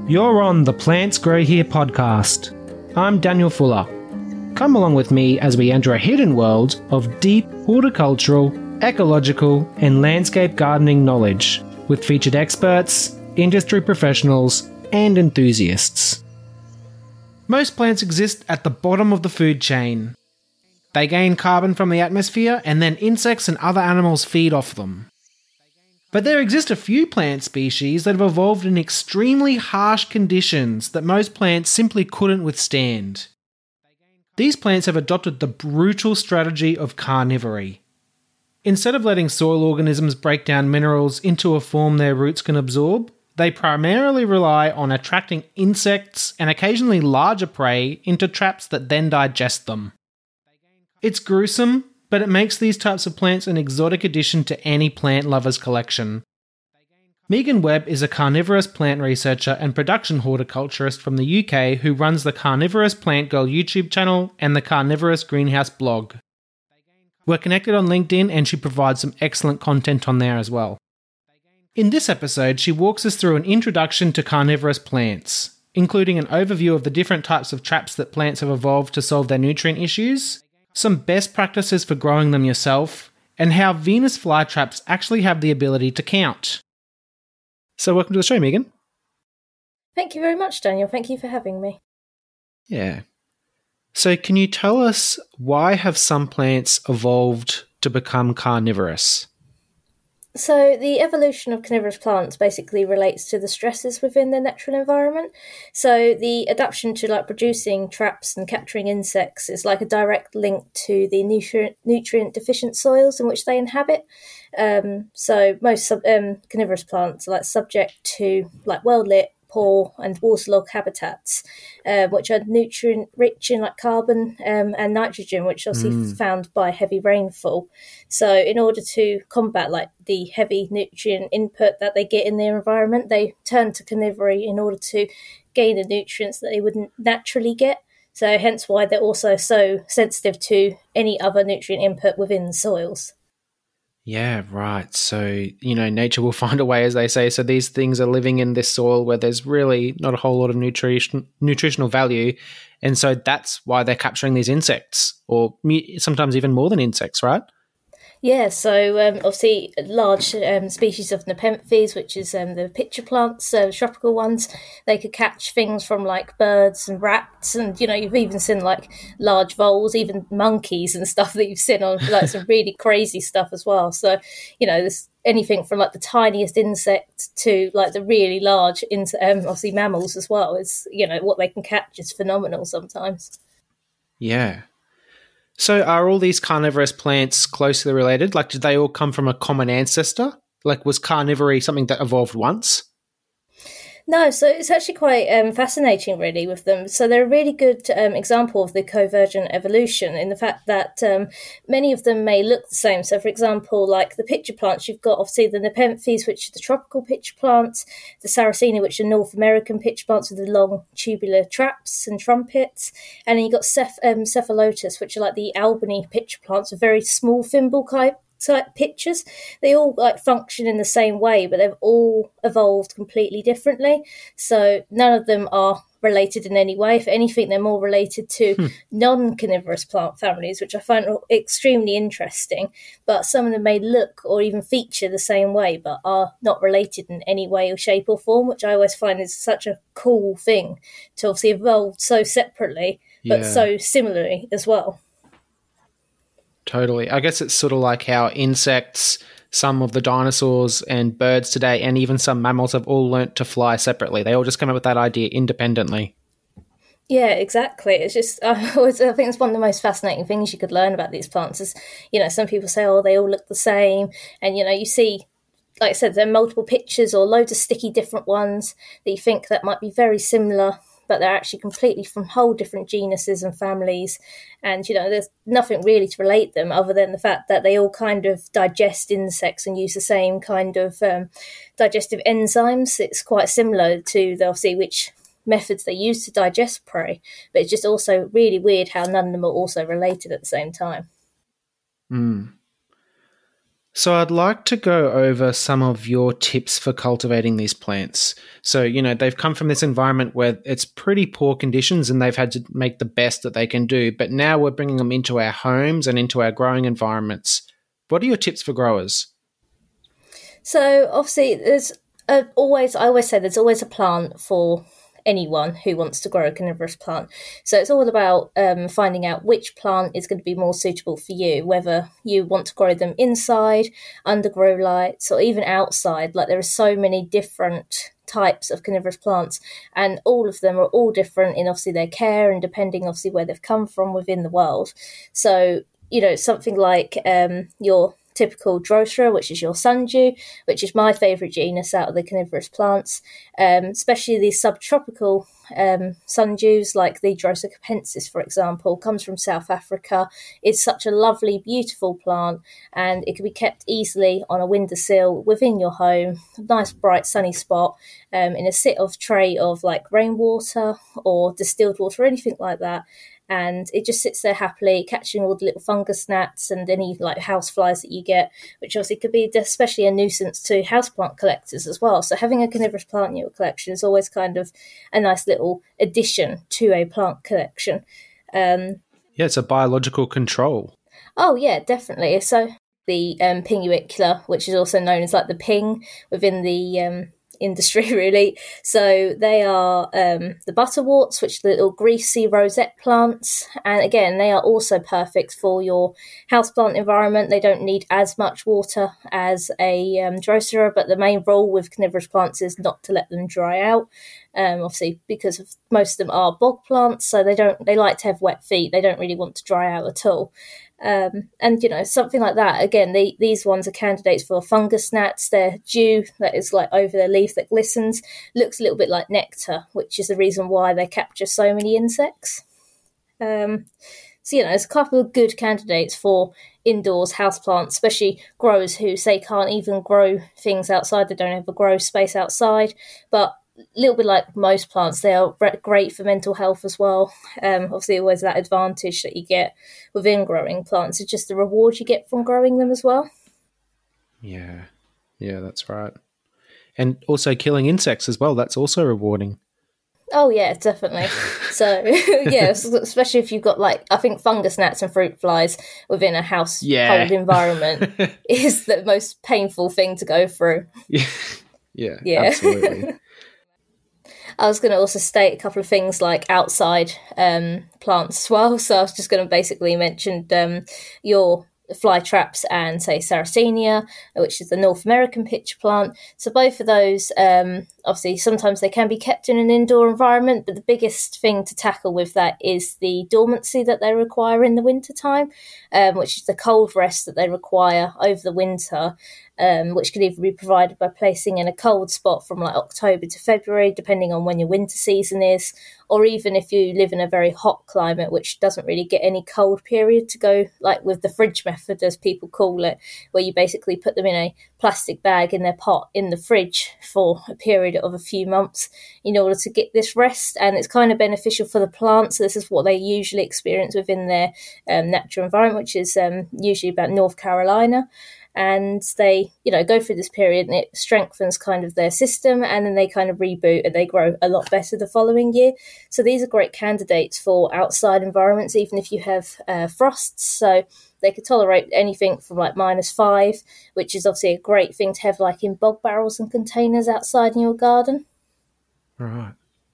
You're on the Plants Grow Here podcast. I'm Daniel Fuller. Come along with me as we enter a hidden world of deep horticultural, ecological, and landscape gardening knowledge with featured experts, industry professionals, and enthusiasts. Most plants exist at the bottom of the food chain. They gain carbon from the atmosphere and then insects and other animals feed off them. But there exist a few plant species that have evolved in extremely harsh conditions that most plants simply couldn't withstand. These plants have adopted the brutal strategy of carnivory. Instead of letting soil organisms break down minerals into a form their roots can absorb, they primarily rely on attracting insects and occasionally larger prey into traps that then digest them. It's gruesome, but it makes these types of plants an exotic addition to any plant lover's collection. Megan Webb is a carnivorous plant researcher and production horticulturist from the UK who runs the Carnivorous Plant Girl YouTube channel and the Carnivorous Greenhouse blog. We're connected on LinkedIn and she provides some excellent content on there as well. In this episode, she walks us through an introduction to carnivorous plants, including an overview of the different types of traps that plants have evolved to solve their nutrient issues, some best practices for growing them yourself, and how Venus flytraps actually have the ability to count. So welcome to the show, Megan. Thank you very much, Daniel. Thank you for having me. Yeah. So can you tell us why have some plants evolved to become carnivorous? So the evolution of carnivorous plants basically relates to the stresses within their natural environment. So the adaptation to producing traps and capturing insects is like a direct link to the nutrient deficient soils in which they inhabit. So most carnivorous plants are subject to well-lit, poor and waterlogged habitats, which are nutrient rich in carbon and nitrogen, which obviously found by heavy rainfall. So in order to combat the heavy nutrient input that they get in their environment, they turn to carnivory in order to gain the nutrients that they wouldn't naturally get. So hence why they're also so sensitive to any other nutrient input within soils. Yeah, right. So, nature will find a way, as they say. So these things are living in this soil where there's really not a whole lot of nutritional value. And so that's why they're capturing these insects, or sometimes even more than insects, right? Yeah, so obviously large species of Nepenthes, which is the pitcher plants, tropical ones, they could catch things from birds and rats, and you've even seen large voles, even monkeys and stuff that you've seen on some really crazy stuff as well. So there's anything from the tiniest insect to the really large obviously mammals as well. Is what they can catch is phenomenal sometimes. Yeah. So are all these carnivorous plants closely related? Did they all come from a common ancestor? Was carnivory something that evolved once? No, so it's actually quite fascinating, really, with them. So they're a really good example of the convergent evolution in the fact that many of them may look the same. So, for example, the pitcher plants, you've got obviously the Nepenthes, which are the tropical pitcher plants, the Sarracenia, which are North American pitcher plants with the long tubular traps and trumpets, and then you've got Cephalotus, which are the Albany pitcher plants, with very small thimble type pitchers. They all function in the same way, but they've all evolved completely differently. So none of them are related in any way. If anything, they're more related to non-carnivorous plant families, which I find extremely interesting. But some of them may look or even feature the same way, but are not related in any way or shape or form, which I always find is such a cool thing to obviously evolve so separately, but so similarly as well. Totally. I guess it's sort of like how insects, some of the dinosaurs and birds today, and even some mammals have all learnt to fly separately. They all just come up with that idea independently. Yeah, exactly. It's just, I think it's one of the most fascinating things you could learn about these plants is, some people say, oh, they all look the same. And, you see, like I said, there are multiple pictures or loads of sticky different ones that you think that might be very similar, but they're actually completely from whole different genuses and families. And, there's nothing really to relate them other than the fact that they all kind of digest insects and use the same kind of digestive enzymes. It's quite similar to, obviously, which methods they use to digest prey. But it's just also really weird how none of them are also related at the same time. So I'd like to go over some of your tips for cultivating these plants. So, they've come from this environment where it's pretty poor conditions and they've had to make the best that they can do. But now we're bringing them into our homes and into our growing environments. What are your tips for growers? So obviously I always say there's always a plant for anyone who wants to grow a carnivorous plant. So it's all about finding out which plant is going to be more suitable for you, whether you want to grow them inside, under grow lights, or even outside. Like there are so many different types of carnivorous plants, and all of them are all different in obviously their care and depending obviously where they've come from within the world. So, something like your typical Drosera, which is your sundew, which is my favourite genus out of the carnivorous plants, especially these subtropical sundews like the Drosera capensis, for example, comes from South Africa. It's such a lovely, beautiful plant, and it can be kept easily on a windowsill within your home, a nice bright sunny spot, in a tray of like rainwater or distilled water or anything like that. And it just sits there happily, catching all the little fungus gnats and any like house flies that you get, which obviously could be especially a nuisance to houseplant collectors as well. So having a carnivorous plant in your collection is always kind of a nice little addition to a plant collection. It's a biological control. Oh yeah, definitely. So the pinguicula, which is also known as like the ping within the industry, really. So they are the butterworts, which are the little greasy rosette plants, and again they are also perfect for your houseplant environment. They don't need as much water as a Drosera, but the main rule with carnivorous plants is not to let them dry out. Obviously, because most of them are bog plants, so they like to have wet feet. They don't really want to dry out at all. And something like that, again, these ones are candidates for fungus gnats. Their dew that is like over their leaf that glistens looks a little bit like nectar, which is the reason why they capture so many insects. So there's a couple of good candidates for indoors houseplants, especially growers who say can't even grow things outside. They don't have a grow space outside, but a little bit like most plants, they are great for mental health as well. Obviously, always that advantage that you get within growing plants is just the reward you get from growing them as well. Yeah, that's right. And also killing insects as well, that's also rewarding. Oh, yeah, definitely. So, yeah, especially if you've got, I think fungus gnats and fruit flies within a household environment is the most painful thing to go through. Yeah, absolutely. I was going to also state a couple of things like outside plants as well. So I was just going to basically mention your fly traps and say Sarracenia, which is the North American pitcher plant. So both of those, obviously, sometimes they can be kept in an indoor environment, but the biggest thing to tackle with that is the dormancy that they require in the winter time, which is the cold rest that they require over the winter. Which can either be provided by placing in a cold spot from October to February, depending on when your winter season is, or even if you live in a very hot climate, which doesn't really get any cold period to go, with the fridge method, as people call it, where you basically put them in a plastic bag in their pot in the fridge for a period of a few months in order to get this rest. And it's kind of beneficial for the plants. So this is what they usually experience within their natural environment, which is usually about North Carolina. And they, go through this period and it strengthens kind of their system, and then they kind of reboot and they grow a lot better the following year. So these are great candidates for outside environments, even if you have frosts. So they could tolerate anything from -5, which is obviously a great thing to have in bog barrels and containers outside in your garden. Right.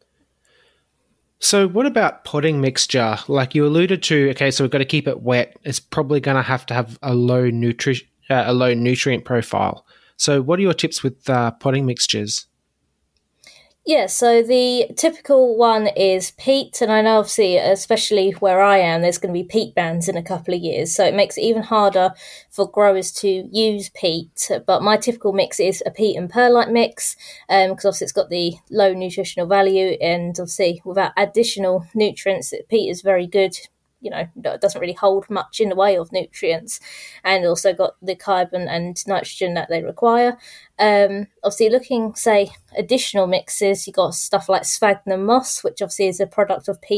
So what about potting mixture? Like you alluded to, okay, so we've got to keep it wet. It's probably going to have a low nutrient profile. So what are your tips with potting mixtures? Yeah, so the typical one is peat, and I know obviously, especially where I am, there's going to be peat bans in a couple of years, so it makes it even harder for growers to use peat. But my typical mix is a peat and perlite mix, because obviously it's got the low nutritional value, and obviously without additional nutrients, peat is very good. It doesn't really hold much in the way of nutrients, and also got the carbon and nitrogen that they require. Obviously, looking, say, additional mixes, you got stuff like sphagnum moss, which obviously is a product of peat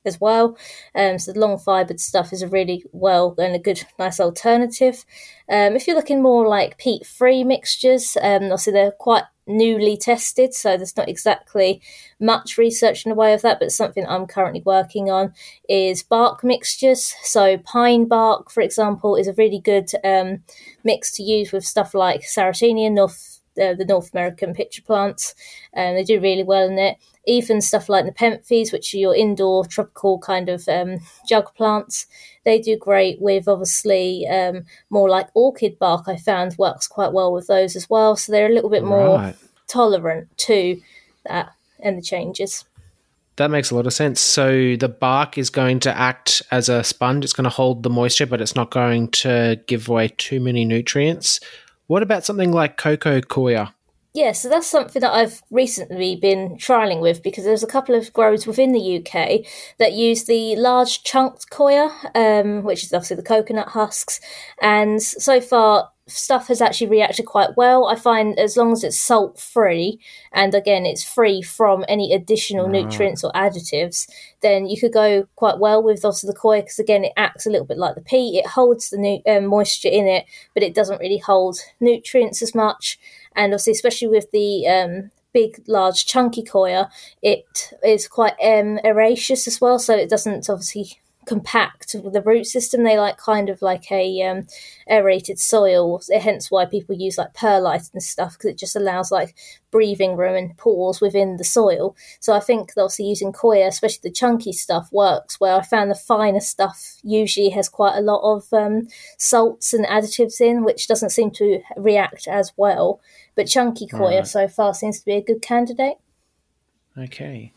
as well. So the long fibred stuff is a really well and a good, nice alternative. If you're looking more like peat-free mixtures, obviously they're quite newly tested, so there's not exactly much research in the way of that, but something I'm currently working on is bark mixtures. So pine bark, for example, is a really good mix to use with stuff like Sarracenia, the North American pitcher plants. They do really well in it. Even stuff like Nepenthes, which are your indoor tropical kind of jug plants, they do great with obviously more like orchid bark. I found works quite well with those as well. So they're a little bit more tolerant to that and the changes. That makes a lot of sense. So the bark is going to act as a sponge. It's going to hold the moisture, but it's not going to give away too many nutrients. What about something like coco coir? Yeah, so that's something that I've recently been trialling with, because there's a couple of growers within the UK that use the large chunked coir, which is obviously the coconut husks. And so far, stuff has actually reacted quite well. I find as long as it's salt-free, and again, it's free from any additional nutrients or additives, then you could go quite well with obviously the coir, because again, it acts a little bit like the peat. It holds the moisture in it, but it doesn't really hold nutrients as much. And obviously, especially with the big, large, chunky coir, it is quite aeraceous as well, so it doesn't obviously compact with the root system. They like kind of like a aerated soil, hence why people use like perlite and stuff, because it just allows like breathing room and pores within the soil. So I think obviously using coir, especially the chunky stuff, works, where I found the finer stuff usually has quite a lot of salts and additives in, which doesn't seem to react as well. But chunky coir so far seems to be a good candidate. Okay.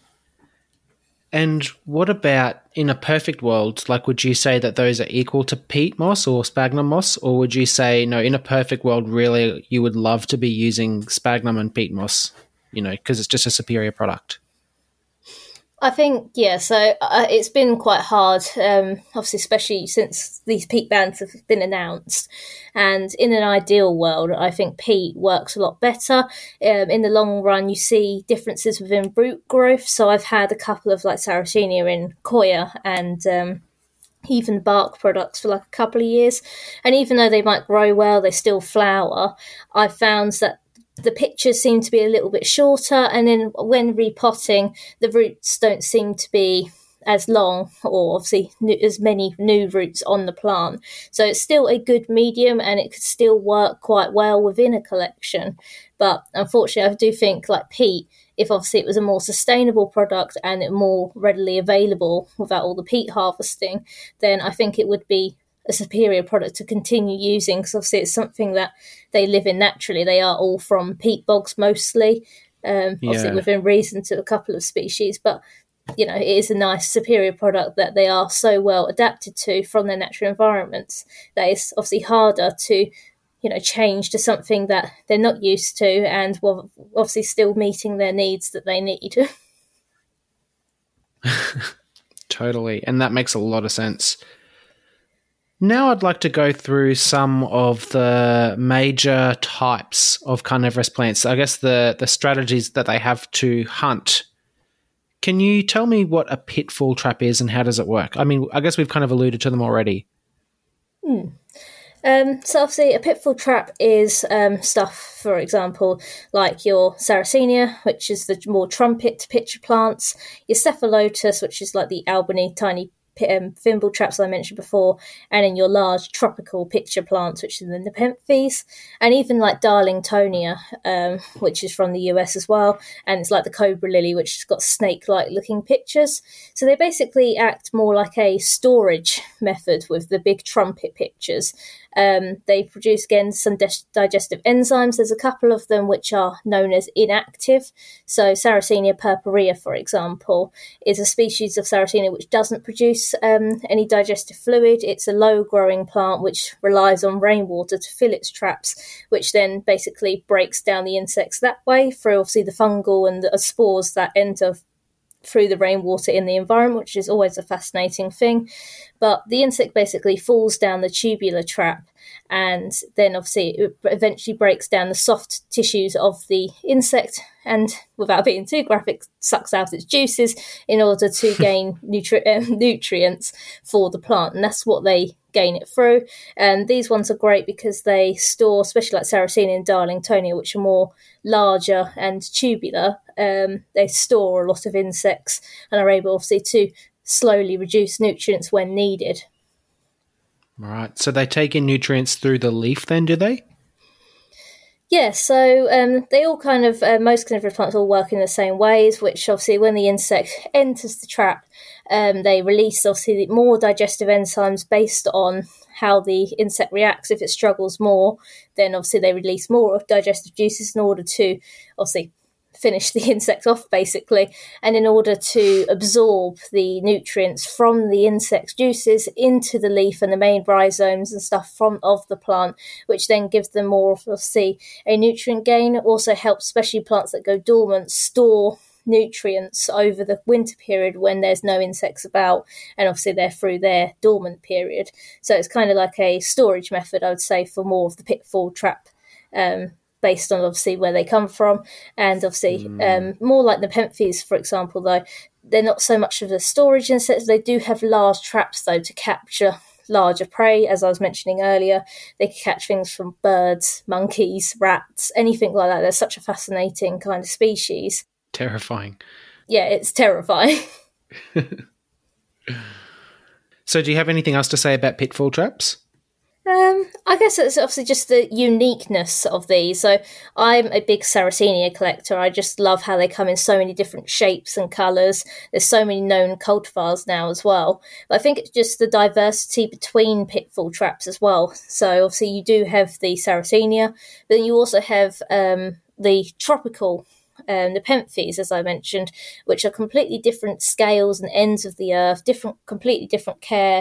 And what about in a perfect world? Like, would you say that those are equal to peat moss or sphagnum moss? Or would you say, no, in a perfect world, really, you would love to be using sphagnum and peat moss, because it's just a superior product? I think, yeah, so it's been quite hard, obviously, especially since these peat bans have been announced. And in an ideal world, I think peat works a lot better. In the long run, you see differences within root growth. So I've had a couple of like Sarracenia in coir and even bark products for like a couple of years. And even though they might grow well, they still flower. I found that the pitchers seem to be a little bit shorter, and then when repotting, the roots don't seem to be as long, or obviously as many new roots on the plant. So it's still a good medium, and it could still work quite well within a collection. But unfortunately, I do think like peat, if obviously it was a more sustainable product and it more readily available without all the peat harvesting, then I think it would be a superior product to continue using, because obviously it's something that they live in naturally. They are all from peat bogs mostly, obviously within reason to a couple of species, but it is a nice superior product that they are so well adapted to from their natural environments that it's obviously harder to change to something that they're not used to, and obviously still meeting their needs that they need. Totally, and that makes a lot of sense. Now I'd like to go through some of the major types of carnivorous plants. I guess the strategies that they have to hunt. Can you tell me what a pitfall trap is and how does it work? I mean, I guess we've kind of alluded to them already. So obviously a pitfall trap is stuff, for example, like your Sarracenia, which is the more trumpet pitcher plants, your Cephalotus, which is like the Albany tiny thimble traps I mentioned before, and in your large tropical pitcher plants, which is the Nepenthes, and even like Darlingtonia, which is from the US as well, and it's like the cobra lily, which has got snake-like looking pitchers. So they basically act more like a storage method with the big trumpet pitchers. They produce, again, some digestive enzymes. There's a couple of them which are known as inactive. So Sarracenia purpurea, for example, is a species of Sarracenia which doesn't produce any digestive fluid. It's a low-growing plant which relies on rainwater to fill its traps, which then basically breaks down the insects that way through, obviously, the fungal and the spores that enter through the rainwater in the environment, which is always a fascinating thing. But the insect basically falls down the tubular trap and then obviously it eventually breaks down the soft tissues of the insect and, without being too graphic, sucks out its juices in order to gain nutrients for the plant, and that's what they gain it through. And these ones are great because they store, especially like Sarracenia and Darlingtonia, which are more larger and tubular, they store a lot of insects and are able obviously to slowly reduce nutrients when needed. Right. So they take in nutrients through the leaf then, do they? Yeah, so they all kind of, most carnivorous plants all work in the same ways, which obviously when the insect enters the trap, they release obviously more digestive enzymes based on how the insect reacts. If it struggles more, then obviously they release more digestive juices in order to obviously finish the insect off, basically, and in order to absorb the nutrients from the insect's juices into the leaf and the main rhizomes and stuff of the plant, which then gives them more of a nutrient gain. It also helps, especially plants that go dormant, store nutrients over the winter period when there's no insects about, and obviously they're through their dormant period. So it's kind of like a storage method, I would say, for more of the pitfall trap, based on obviously where they come from. And obviously more like the Nepenthes, for example, though, they're not so much of a storage insect. They do have large traps, though, to capture larger prey. As I was mentioning earlier, they can catch things from birds, monkeys, rats, anything like that. They're such a fascinating kind of species. Terrifying. Yeah, it's terrifying. So do you have anything else to say about pitfall traps? I guess it's obviously just the uniqueness of these. So I'm a big Sarracenia collector. I just love how they come in so many different shapes and colours. There's so many known cultivars now as well. But I think it's just the diversity between pitfall traps as well. So obviously you do have the Sarracenia, but then you also have the tropical Nepenthes, as I mentioned, which are completely different scales and ends of the earth, completely different care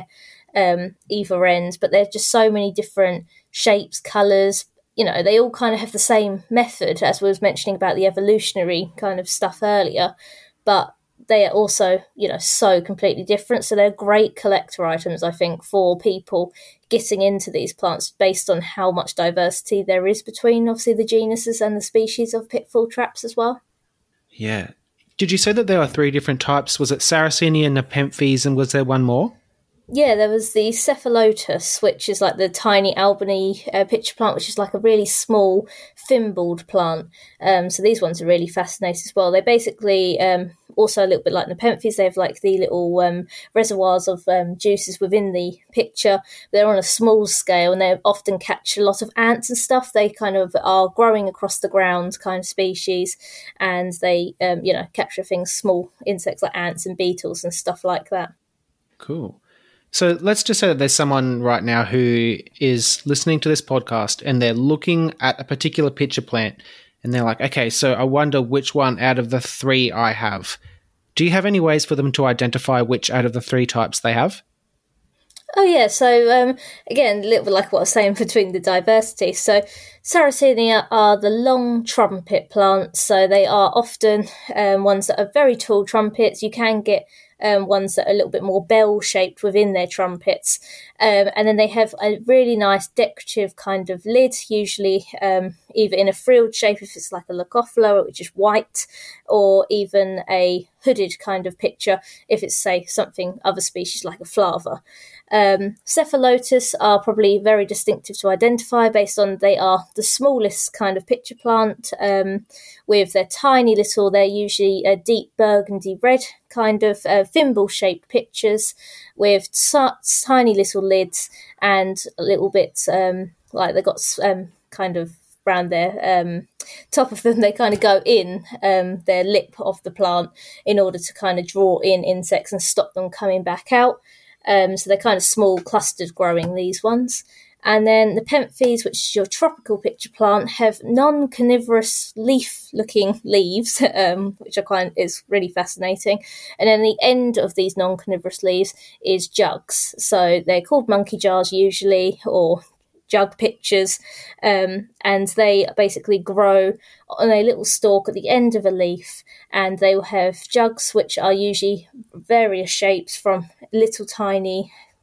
either end, but there's just so many different shapes, colours. You know, they all kind of have the same method, as we was mentioning about the evolutionary kind of stuff earlier, but they are also, you know, so completely different. So they're great collector items, I think, for people getting into these plants based on how much diversity there is between, obviously, the genuses and the species of pitfall traps as well. Yeah. Did you say that there are 3 different types? Was it Sarracenia, Nepenthes, and was there one more? Yeah, there was the Cephalotus, which is like the tiny Albany pitcher plant, which is like a really small thimbled plant. So these ones are really fascinating as well. They basically, also a little bit like Nepenthes, they have like the little reservoirs of juices within the pitcher. They're on a small scale and they often catch a lot of ants and stuff. They kind of are growing across the ground kind of species, and they, capture things, small insects like ants and beetles and stuff like that. Cool. So let's just say that there's someone right now who is listening to this podcast and they're looking at a particular pitcher plant and they're like, okay, so I wonder which one out of the 3 I have. Do you have any ways for them to identify which out of the 3 types they have? Oh, yeah. So, again, a little bit like what I was saying between the diversity. So, Sarracenia are the long trumpet plants. So, they are often ones that are very tall trumpets. You can get ones that are a little bit more bell-shaped within their trumpets. And then they have a really nice decorative kind of lid, usually either in a frilled shape if it's like a Leucophila, which is white, or even a hooded kind of pitcher if it's, say, something other species like a Flava. Cephalotus are probably very distinctive to identify based on they are the smallest kind of pitcher plant, with their tiny little, they're usually a deep burgundy red kind of thimble-shaped pitchers with tiny little lids and a little bit like they've got kind of around their top of them, they kind of go in their lip of the plant in order to kind of draw in insects and stop them coming back out. So they're kind of small, clustered growing, these ones. And then the Nepenthes, which is your tropical pitcher plant, have non-carnivorous leaf-looking leaves, which is really fascinating. And then the end of these non-carnivorous leaves is jugs. So they're called monkey jars usually, or jug pitchers, and they basically grow on a little stalk at the end of a leaf, and they will have jugs which are usually various shapes from little tiny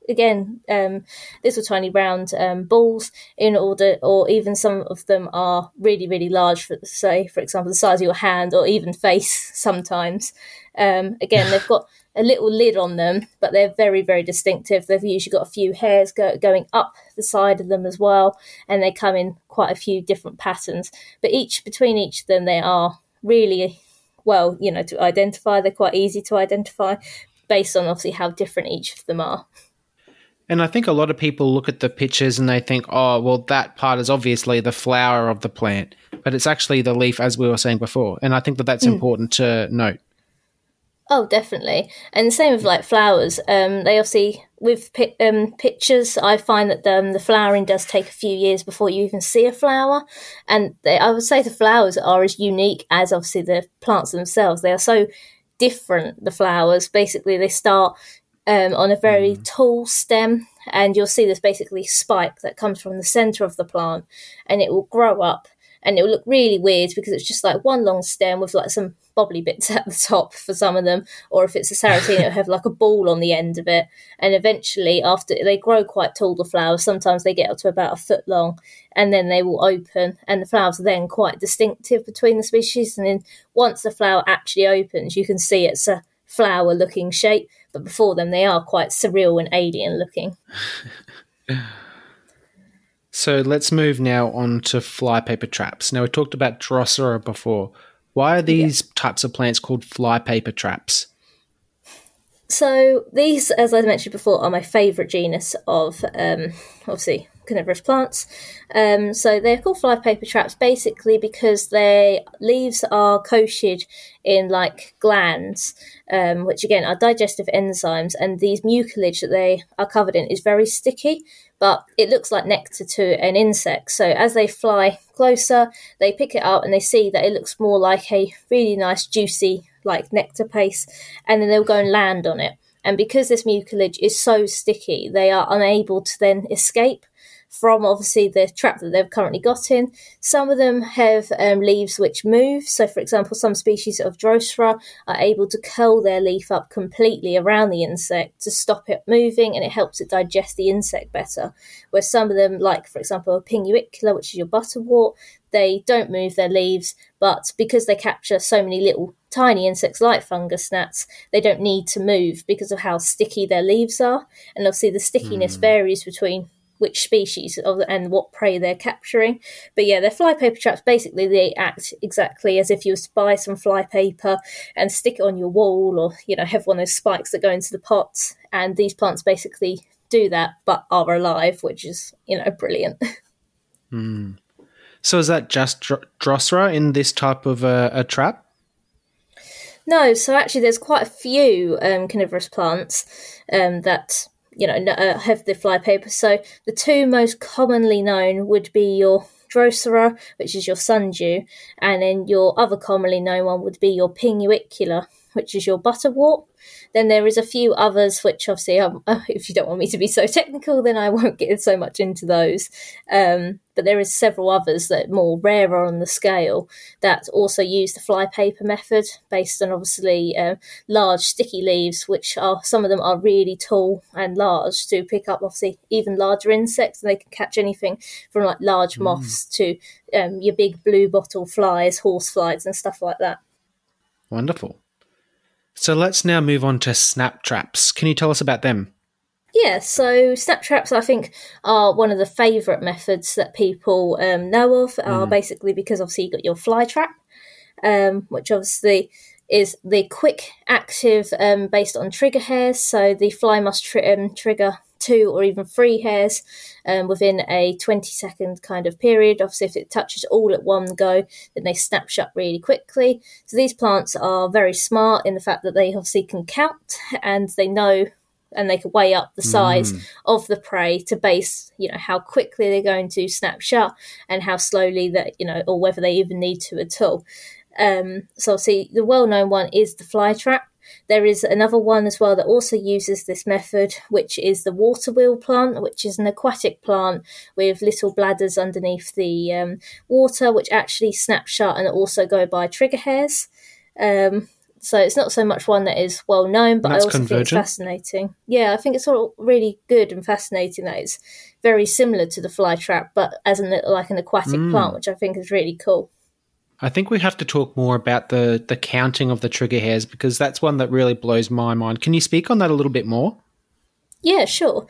again, little tiny round balls in order, or even some of them are really, really large, for, say, for example, the size of your hand or even face sometimes. Again, they've got a little lid on them, but they're very, very distinctive. They've usually got a few hairs going up the side of them as well, and they come in quite a few different patterns. But between each of them, they are really, well, to identify. They're quite easy to identify based on obviously how different each of them are. And I think a lot of people look at the pictures and they think, oh, well, that part is obviously the flower of the plant, but it's actually the leaf, as we were saying before. And I think that that's important to note. Oh, definitely. And the same with like flowers. They obviously, with pictures, I find that the flowering does take a few years before you even see a flower. And I would say the flowers are as unique as obviously the plants themselves. They are so different, the flowers. Basically, they start on a very tall stem, and you'll see this basically spike that comes from the centre of the plant, and it will grow up. And it will look really weird because it's just like one long stem with like some bobbly bits at the top for some of them. Or if it's a Sarracenia, it'll have like a ball on the end of it. And eventually, after they grow quite tall, the flowers, sometimes they get up to about a foot long, and then they will open. And the flowers are then quite distinctive between the species. And then once the flower actually opens, you can see it's a flower-looking shape. But before them, they are quite surreal and alien-looking. So let's move now on to flypaper traps. Now, we talked about Drosera before. Why are these types of plants called flypaper traps? So these, as I mentioned before, are my favourite genus of, obviously, carnivorous plants. So they're called flypaper traps basically because their leaves are coated in like glands, which again are digestive enzymes, and these mucilage that they are covered in is very sticky, but it looks like nectar to an insect. So as they fly closer, they pick it up and they see that it looks more like a really nice juicy like nectar paste, and then they'll go and land on it. And because this mucilage is so sticky, they are unable to then escape from obviously the trap that they've currently got in. Some of them have leaves which move. So, for example, some species of Drosera are able to curl their leaf up completely around the insect to stop it moving, and it helps it digest the insect better. Where some of them, like, for example, Pinguicula, which is your butterwort, they don't move their leaves, but because they capture so many little tiny insects like fungus gnats, they don't need to move because of how sticky their leaves are. And obviously the stickiness varies between which species and what prey they're capturing. But yeah, they're flypaper traps. Basically, they act exactly as if you was to buy some flypaper and stick it on your wall, or, have one of those spikes that go into the pots. And these plants basically do that, but are alive, which is, brilliant. So is that just Drosera in this type of a trap? No, so actually there's quite a few carnivorous plants that have the flypaper. So the two most commonly known would be your Drosera, which is your sundew, and then your other commonly known one would be your Pinguicula, which is your butterwort. Then there is a few others, which obviously, if you don't want me to be so technical, then I won't get so much into those. But there is several others that are more rarer on the scale that also use the flypaper method, based on obviously large sticky leaves, which are, some of them are really tall and large to pick up obviously even larger insects, and they can catch anything from like large moths to your big blue bottle flies, horse flies, and stuff like that. Wonderful. So let's now move on to snap traps. Can you tell us about them? Yeah, so snap traps, I think, are one of the favourite methods that people know of, basically because obviously you've got your fly trap, which obviously is the quick active based on trigger hairs. So the fly must trigger 2 or even 3 hairs within a 20-second kind of period. Obviously, if it touches all at one go, then they snap shut really quickly. So these plants are very smart in the fact that they obviously can count, and they know, and they can weigh up the size of the prey to base, how quickly they're going to snap shut and how slowly that, or whether they even need to at all. So obviously the well-known one is the fly trap. There is another one as well that also uses this method, which is the water wheel plant, which is an aquatic plant with little bladders underneath the water, which actually snap shut and also go by trigger hairs. So it's not so much one that is well known, but I also think it's fascinating. Yeah, I think it's sort of really good and fascinating that it's very similar to the flytrap, but as an aquatic plant, which I think is really cool. I think we have to talk more about the counting of the trigger hairs, because that's one that really blows my mind. Can you speak on that a little bit more? Yeah, sure.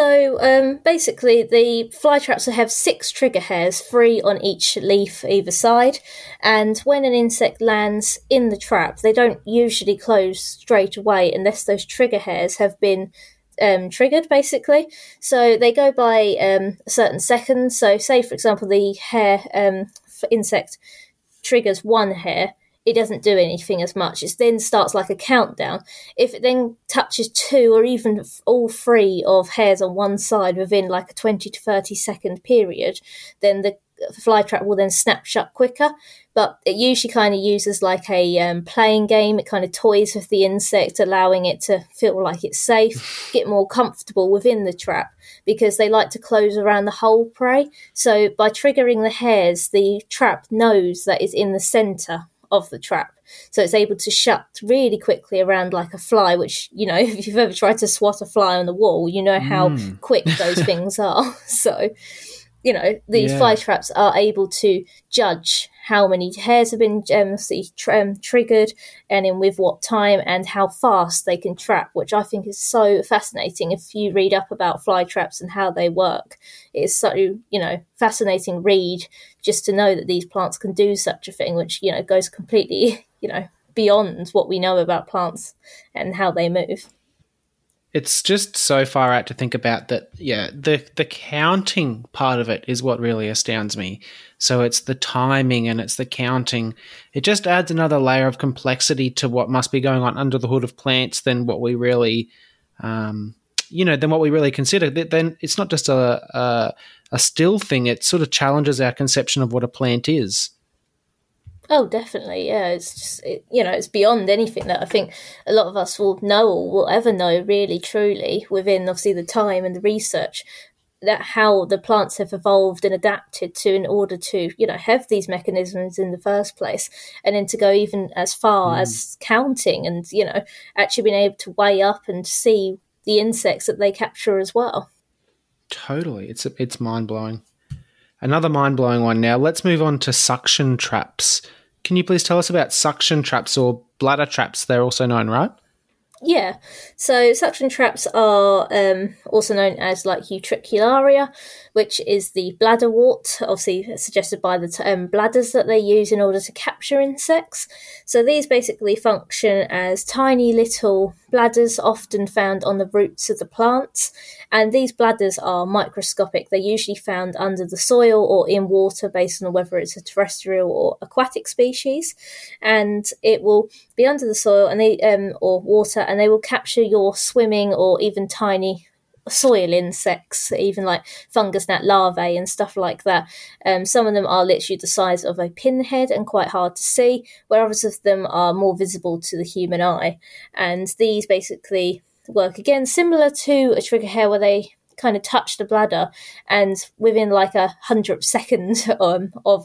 So basically, the flytraps will have 6 trigger hairs, 3 on each leaf either side. And when an insect lands in the trap, they don't usually close straight away unless those trigger hairs have been triggered, basically. So they go by a certain second. So say, for example, the hair insect triggers 1 hair. It doesn't do anything as much. It then starts like a countdown. If it then touches 2 or even all 3 of hairs on one side within like a 20 to 30 second period, then the flytrap will then snap shut quicker. But it usually kind of uses like a playing game. It kind of toys with the insect, allowing it to feel like it's safe, get more comfortable within the trap, because they like to close around the whole prey. So by triggering the hairs, the trap knows that it's in the centre of the trap, so it's able to shut really quickly around like a fly, which, you know, if you've ever tried to swat a fly on the wall, you know how quick those things are. So, you know, these fly traps are able to judge how many hairs have been triggered, and in with what time, and how fast they can trap, which I think is so fascinating. If you read up about fly traps and how they work, it's so, you know, fascinating read just to know that these plants can do such a thing, which, you know, goes completely, you know, beyond what we know about plants and how they move. It's just so far out to think about that. Yeah, the counting part of it is what really astounds me. So it's the timing and it's the counting. It just adds another layer of complexity to what must be going on under the hood of plants than what we really, than what we really consider. Then it's not just a still thing. It sort of challenges our conception of what a plant is. Oh, definitely, yeah. It's just, it's beyond anything that I think a lot of us will know or will ever know, really, truly, within, obviously, the time and the research, that how the plants have evolved and adapted to in order to, you know, have these mechanisms in the first place, and then to go even as far as counting and, you know, actually being able to weigh up and see the insects that they capture as well. Totally. It's mind-blowing. Another mind-blowing one now. Let's move on to suction traps. Can you please tell us about suction traps, or bladder traps? They're also known, right? Yeah, so suction traps are also known as like Utricularia, which is the bladderwort, obviously suggested by the bladders that they use in order to capture insects. So these basically function as tiny little bladders, often found on the roots of the plants, and these bladders are microscopic. They're usually found under the soil or in water, based on whether it's a terrestrial or aquatic species, and it will be under the soil and or water, and they will capture your swimming or even tiny soil insects, even like fungus gnat larvae and stuff like that. Some of them are literally the size of a pinhead and quite hard to see, where others of them are more visible to the human eye. And these basically work again similar to a trigger hair, where they kind of touch the bladder, and within like 100th second of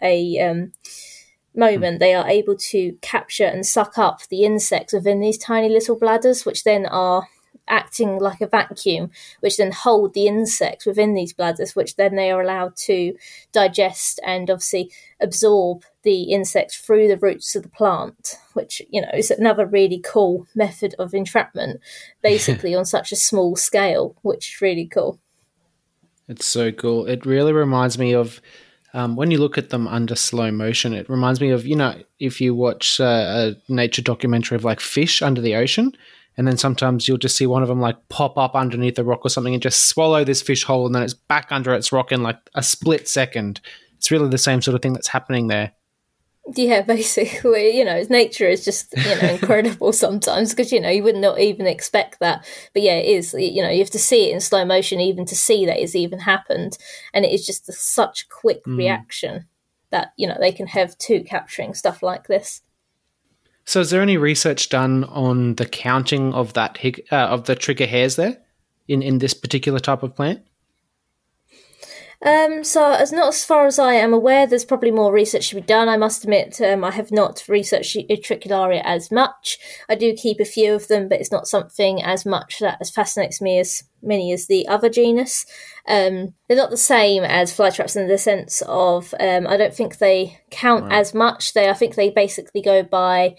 a moment, they are able to capture and suck up the insects within these tiny little bladders, which then are acting like a vacuum, which then hold the insects within these bladders, which then they are allowed to digest and obviously absorb the insects through the roots of the plant, which, you know, is another really cool method of entrapment, basically on such a small scale, which is really cool. It's so cool. It really reminds me of when you look at them under slow motion, it reminds me of, you know, if you watch a nature documentary of like fish under the ocean, and then sometimes you'll just see one of them like pop up underneath a rock or something and just swallow this fish whole, and then it's back under its rock in like a split second. It's really the same sort of thing that's happening there. Yeah, basically, you know, nature is just, you know, incredible sometimes, because, you know, you would not even expect that. But yeah, it is, you know, you have to see it in slow motion even to see that it's even happened. And it is just such quick reaction that, you know, they can have to capturing stuff like this. So is there any research done on the counting of that of the trigger hairs there in this particular type of plant? So, not as far as I am aware, there's probably more research to be done. I must admit, I have not researched Utricularia as much. I do keep a few of them, but it's not something as much that as fascinates me as many as the other genus. They're not the same as flytraps in the sense of I don't think they count as much. I think they basically go by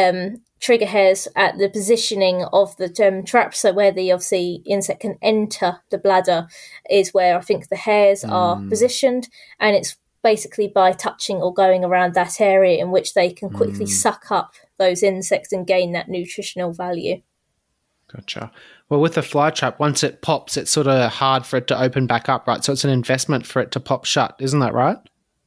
trigger hairs at the positioning of the trap, so where the obviously insect can enter the bladder is where I think the hairs are positioned, and it's basically by touching or going around that area in which they can quickly suck up those insects and gain that nutritional value. Gotcha. Well, with the fly trap, once it pops, it's sort of hard for it to open back up, right? So it's an investment for it to pop shut, isn't that right?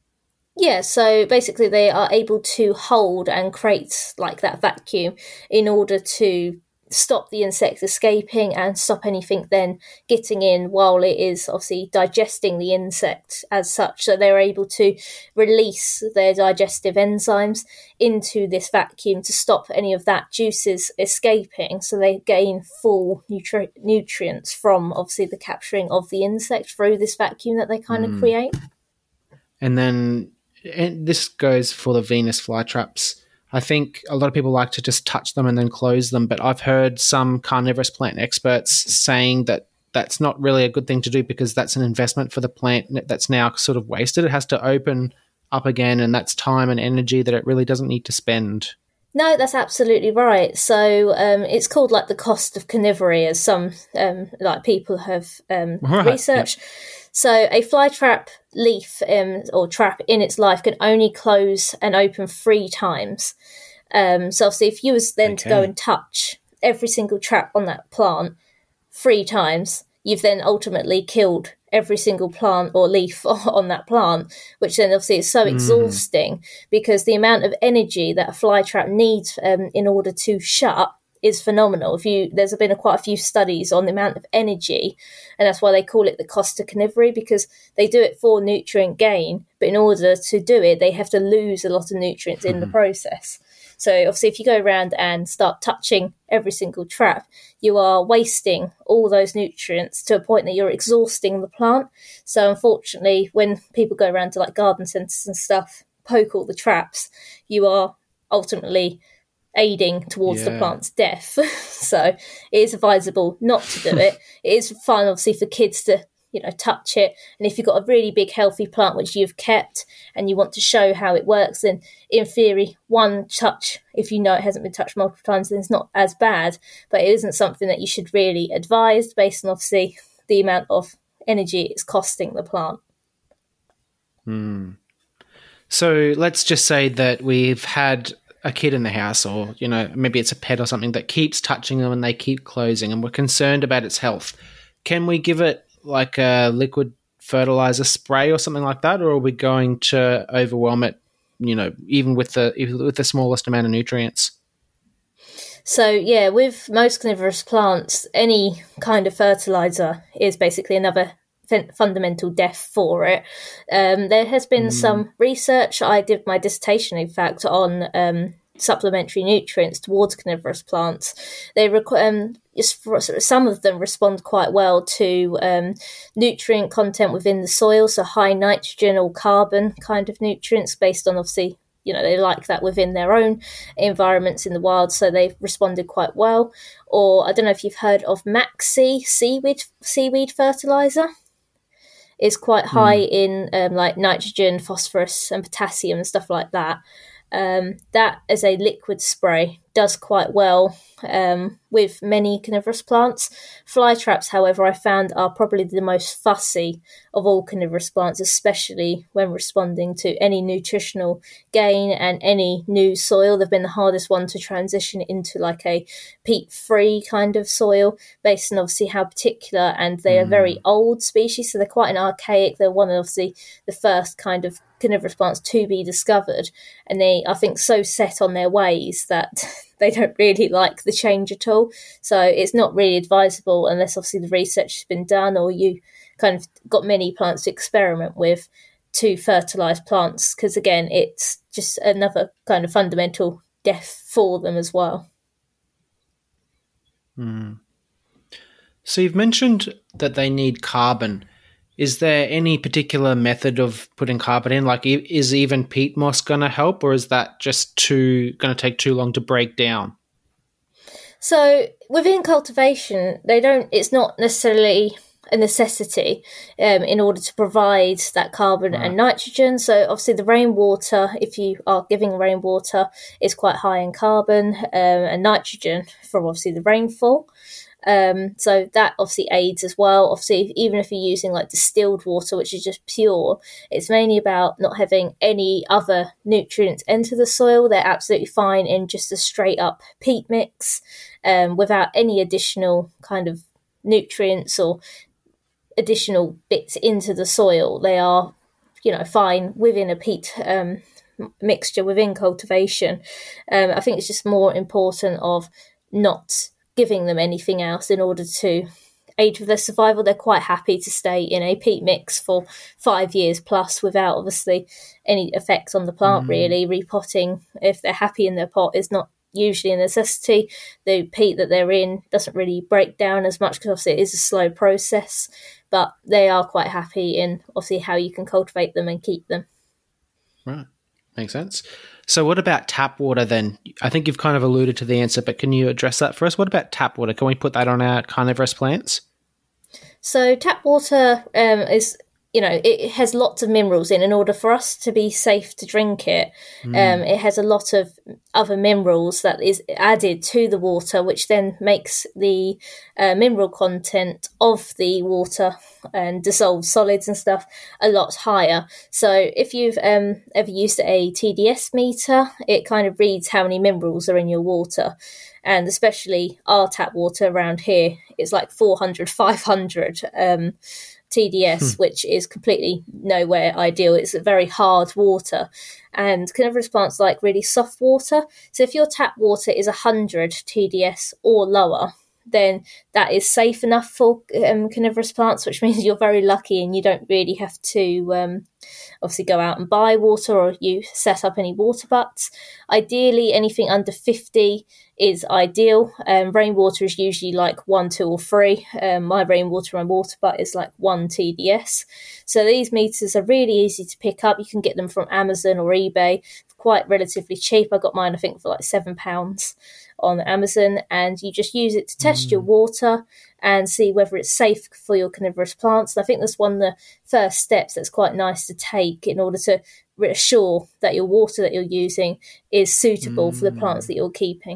Yeah, so basically they are able to hold and create like that vacuum in order to stop the insect escaping and stop anything then getting in while it is obviously digesting the insect as such. So they're able to release their digestive enzymes into this vacuum to stop any of that juices escaping, so they gain full nutrients from obviously the capturing of the insect through this vacuum that they kind of create. And then this goes for the Venus flytraps. I think a lot of people like to just touch them and then close them, but I've heard some carnivorous plant experts saying that that's not really a good thing to do because that's an investment for the plant that's now sort of wasted. It has to open up again, and that's time and energy that it really doesn't need to spend. No, that's absolutely right. So it's called like the cost of carnivory, as some like people have researched. Yep. So a flytrap leaf or trap in its life can only close and open 3 times. So obviously if you was then to go and touch every single trap on that plant 3 times, you've then ultimately killed every single plant or leaf on that plant, which then obviously is so exhausting because the amount of energy that a flytrap needs in order to shut is phenomenal. There's been quite a few studies on the amount of energy, and that's why they call it the cost of carnivory, because they do it for nutrient gain, but in order to do it, they have to lose a lot of nutrients in the process. So obviously if you go around and start touching every single trap, you are wasting all those nutrients to a point that you're exhausting the plant. So unfortunately, when people go around to like garden centres and stuff, poke all the traps, you are ultimately aiding towards the plant's death. So it is advisable not to do it. It is fine, obviously, for kids to, touch it. And if you've got a really big, healthy plant which you've kept and you want to show how it works, then in theory, one touch, if you know it hasn't been touched multiple times, then it's not as bad. But it isn't something that you should really advise based on, obviously, the amount of energy it's costing the plant. So let's just say that we've had a kid in the house, or maybe it's a pet or something that keeps touching them and they keep closing, and we're concerned about its health. Can we give it like a liquid fertilizer spray or something like that, or are we going to overwhelm it, even with the smallest amount of nutrients? So yeah, with most carnivorous plants, any kind of fertilizer is basically another fundamental death for it. There has been some research. I did my dissertation, in fact, on supplementary nutrients towards carnivorous plants. They some of them respond quite well to nutrient content within the soil, so high nitrogen or carbon kind of nutrients, based on obviously they like that within their own environments in the wild, so they've responded quite well. Or I don't know if you've heard of Maxi seaweed fertilizer. Is quite high in like nitrogen, phosphorus and potassium and stuff like that. That as a liquid spray does quite well with many carnivorous plants. Flytraps, however, I found are probably the most fussy of all carnivorous plants, especially when responding to any nutritional gain and any new soil. They've been the hardest one to transition into like a peat-free kind of soil, based on obviously how particular, and they are very old species, so they're quite an archaic. They're one of obviously the first kind of carnivorous plants to be discovered, and they, I think, so set on their ways that they don't really like the change at all. So it's not really advisable unless obviously the research has been done, or you kind of got many plants to experiment with to fertilise plants, because again, it's just another kind of fundamental death for them as well. So you've mentioned that they need carbon. Is there any particular method of putting carbon in? Like, is even peat moss going to help, or is that just going to take too long to break down? So within cultivation, it's not necessarily a necessity in order to provide that carbon and nitrogen. So obviously the rainwater, if you are giving rainwater, is quite high in carbon and nitrogen from obviously the rainfall. So that obviously aids as well. Obviously, even if you're using like distilled water, which is just pure, it's mainly about not having any other nutrients enter the soil. They're absolutely fine in just a straight up peat mix without any additional kind of nutrients or additional bits into the soil. They are, fine within a peat mixture within cultivation. I think it's just more important of not giving them anything else in order to aid with their survival. They're quite happy to stay in a peat mix for 5 years plus without obviously any effect on the plant really. Repotting, if they're happy in their pot, is not usually a necessity. The peat that they're in doesn't really break down as much because obviously it is a slow process, but they are quite happy in obviously how you can cultivate them and keep them. Right. Makes sense. So what about tap water then? I think you've kind of alluded to the answer, but can you address that for us? What about tap water? Can we put that on our carnivorous plants? So tap water is, it has lots of minerals in order for us to be safe to drink it. It has a lot of other minerals that is added to the water, which then makes the mineral content of the water and dissolved solids and stuff a lot higher. So if you've ever used a TDS meter, it kind of reads how many minerals are in your water. And especially our tap water around here, it's like 400, 500 TDS, which is completely nowhere ideal. It's a very hard water. And carnivorous plants like really soft water. So if your tap water is 100 TDS or lower, then that is safe enough for carnivorous plants, which means you're very lucky and you don't really have to obviously go out and buy water or you set up any water butts. Ideally, anything under 50 is ideal. Rainwater is usually like 1, 2 or 3. My rainwater and water butt is like 1 TDS. So these meters are really easy to pick up. You can get them from Amazon or eBay, quite relatively cheap. I got mine, I think, for like £7 on Amazon, and you just use it to test your water and see whether it's safe for your carnivorous plants. And I think that's one of the first steps that's quite nice to take in order to reassure that your water that you're using is suitable for the plants that you're keeping.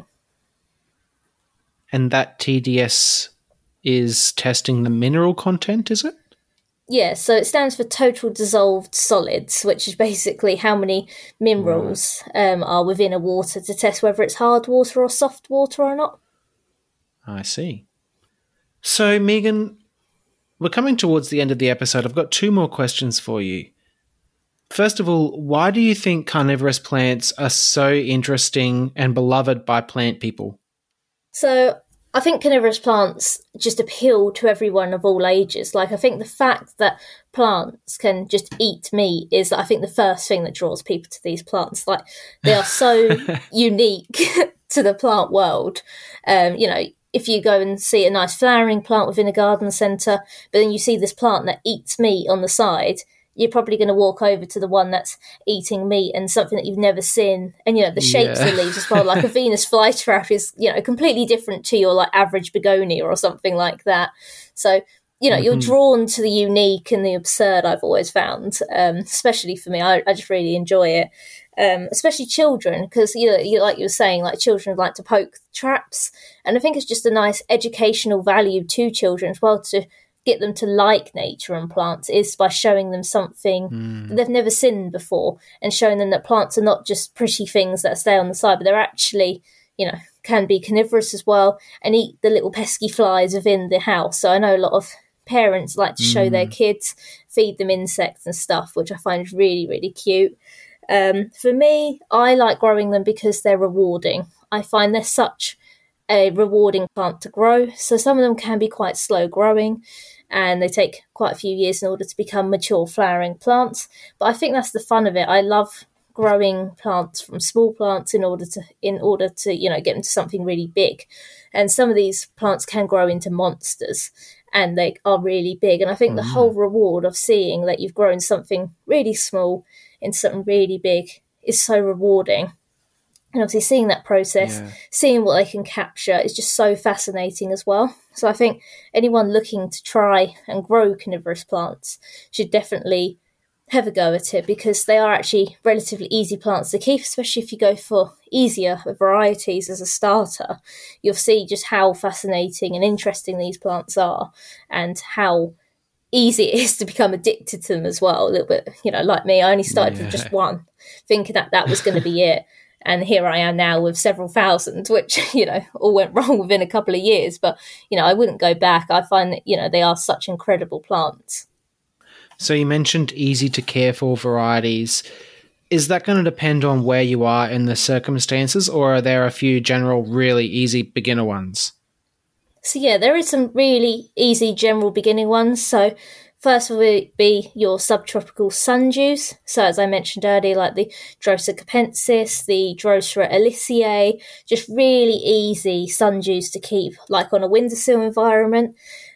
And that TDS is testing the mineral content, is it? Yeah, so it stands for total dissolved solids, which is basically how many minerals are within a water to test whether it's hard water or soft water or not. I see. So, Megan, we're coming towards the end of the episode. I've got 2 more questions for you. First of all, why do you think carnivorous plants are so interesting and beloved by plant people? So I think carnivorous plants just appeal to everyone of all ages. Like, I think the fact that plants can just eat meat is, I think, the first thing that draws people to these plants. Like, they are so unique to the plant world. If you go and see a nice flowering plant within a garden centre, but then you see this plant that eats meat on the side, you're probably going to walk over to the one that's eating meat and something that you've never seen. And, the shapes of the leaves as well, like a Venus flytrap is, completely different to your like average begonia or something like that. So, you're drawn to the unique and the absurd, I've always found, especially for me. I just really enjoy it. Especially children, because, like you were saying, like children like to poke traps. And I think it's just a nice educational value to children as well to get them to like nature and plants is by showing them something that they've never seen before and showing them that plants are not just pretty things that stay on the side, but they're actually, can be carnivorous as well and eat the little pesky flies within the house. So I know a lot of parents like to show their kids, feed them insects and stuff, which I find really, really cute. For me, I like growing them because they're rewarding. I find they're such a rewarding plant to grow. So some of them can be quite slow growing and they take quite a few years in order to become mature flowering plants. But I think that's the fun of it. I love growing plants from small plants in order to get them to something really big. And some of these plants can grow into monsters. and they are really big. And I think the whole reward of seeing that you've grown something really small into something really big is so rewarding. And obviously seeing that process, seeing what they can capture is just so fascinating as well. So I think anyone looking to try and grow carnivorous plants should definitely have a go at it, because they are actually relatively easy plants to keep, especially if you go for easier varieties as a starter. You'll see just how fascinating and interesting these plants are, and how easy it is to become addicted to them as well. A little bit, like me, I only started with just one, thinking that was going to be it. And here I am now with several thousand, which, all went wrong within a couple of years. But, I wouldn't go back. I find that, they are such incredible plants. So you mentioned easy to care for varieties. Is that going to depend on where you are in the circumstances, or are there a few general really easy beginner ones? So yeah, there is some really easy general beginning ones. So first will be your subtropical sundews. So as I mentioned earlier, like the Drosera capensis, the Drosera elyssae, just really easy sundews to keep, like on a windowsill environment.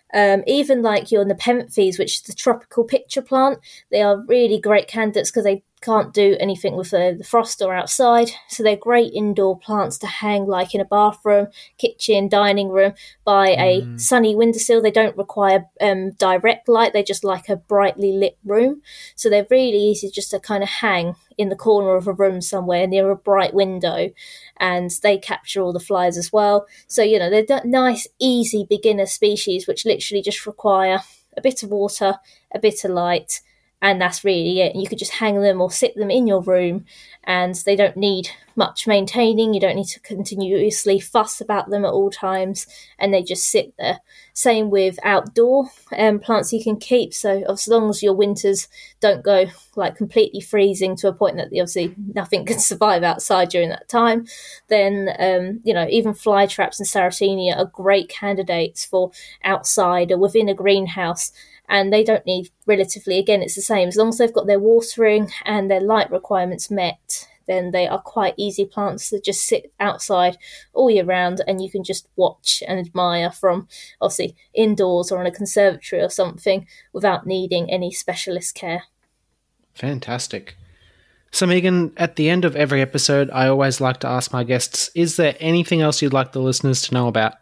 Even like your Nepenthes, which is the tropical pitcher plant, they are really great candidates because they can't do anything with the frost or outside. So they're great indoor plants to hang like in a bathroom, kitchen, dining room by a sunny windowsill. They don't require direct light. They just like a brightly lit room. So they're really easy just to kind of hang in the corner of a room somewhere near a bright window, and they capture all the flies as well. So, they're nice, easy beginner species which literally just require a bit of water, a bit of light, and that's really it. And you could just hang them or sit them in your room, and they don't need much maintaining. You don't need to continuously fuss about them at all times, and they just sit there. Same with outdoor plants you can keep. So as long as your winters don't go like completely freezing to a point that obviously nothing can survive outside during that time, then even fly traps and Sarracenia are great candidates for outside or within a greenhouse. And they don't need, relatively, again, it's the same. As long as they've got their watering and their light requirements met, then they are quite easy plants to just sit outside all year round, and you can just watch and admire from, obviously, indoors or in a conservatory or something without needing any specialist care. Fantastic. So, Megan, at the end of every episode, I always like to ask my guests, is there anything else you'd like the listeners to know about?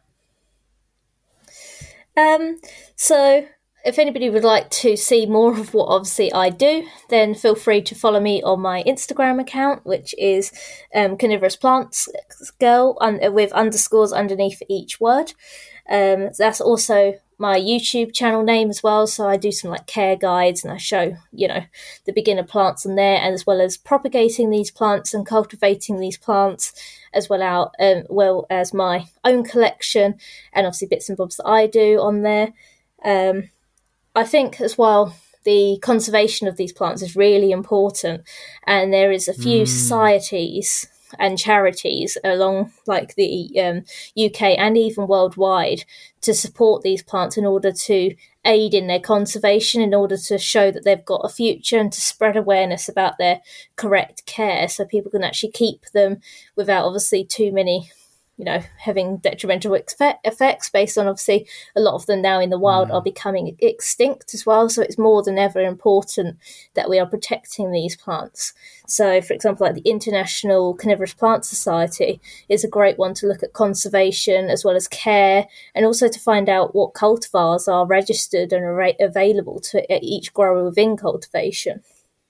If anybody would like to see more of what obviously I do, then feel free to follow me on my Instagram account, which is Carnivorous Plants Girl, with underscores underneath each word. That's also my YouTube channel name as well. So I do some like care guides, and I show, the beginner plants on there, and as well as propagating these plants and cultivating these plants, as well as my own collection, and obviously bits and bobs that I do on there. I think as well, the conservation of these plants is really important, and there is a few societies and charities along like the UK and even worldwide to support these plants in order to aid in their conservation, in order to show that they've got a future and to spread awareness about their correct care, so people can actually keep them without obviously too many having detrimental effects, based on obviously a lot of them now in the wild are becoming extinct as well. So it's more than ever important that we are protecting these plants. So, for example, like the International Carnivorous Plant Society is a great one to look at conservation as well as care, and also to find out what cultivars are registered and are available to each grower within cultivation.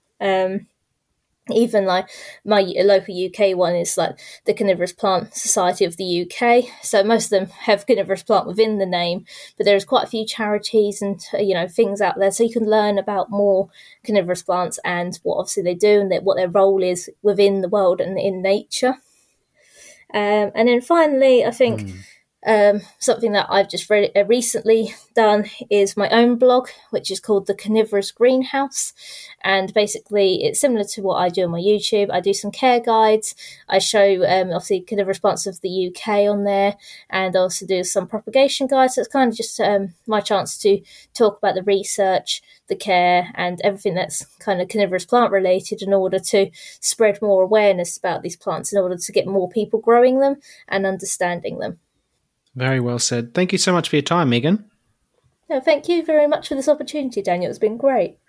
Even like my local UK one is like the Carnivorous Plant Society of the UK. So most of them have carnivorous plant within the name, but there's quite a few charities and things out there, so you can learn about more carnivorous plants and what obviously they do and what their role is within the world and in nature. And then finally, I think something that I've just recently done is my own blog, which is called The Carnivorous Greenhouse. And basically, it's similar to what I do on my YouTube. I do some care guides. I show, obviously, carnivorous plants of the UK on there, and I also do some propagation guides. So it's kind of just my chance to talk about the research, the care, and everything that's kind of carnivorous plant related, in order to spread more awareness about these plants, in order to get more people growing them and understanding them. Very well said. Thank you so much for your time, Megan. No, thank you very much for this opportunity, Daniel. It's been great.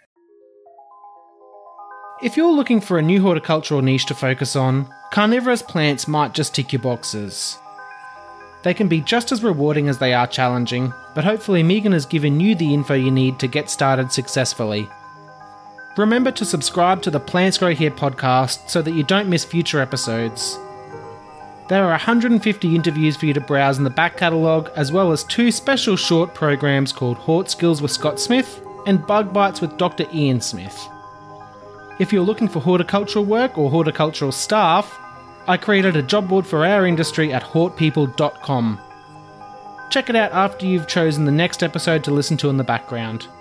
If you're looking for a new horticultural niche to focus on, carnivorous plants might just tick your boxes. They can be just as rewarding as they are challenging, but hopefully Megan has given you the info you need to get started successfully. Remember to subscribe to the Plants Grow Here podcast so that you don't miss future episodes. There are 150 interviews for you to browse in the back catalogue, as well as 2 special short programs called Hort Skills with Scott Smith and Bug Bites with Dr. Ian Smith. If you're looking for horticultural work or horticultural staff, I created a job board for our industry at hortpeople.com. Check it out after you've chosen the next episode to listen to in the background.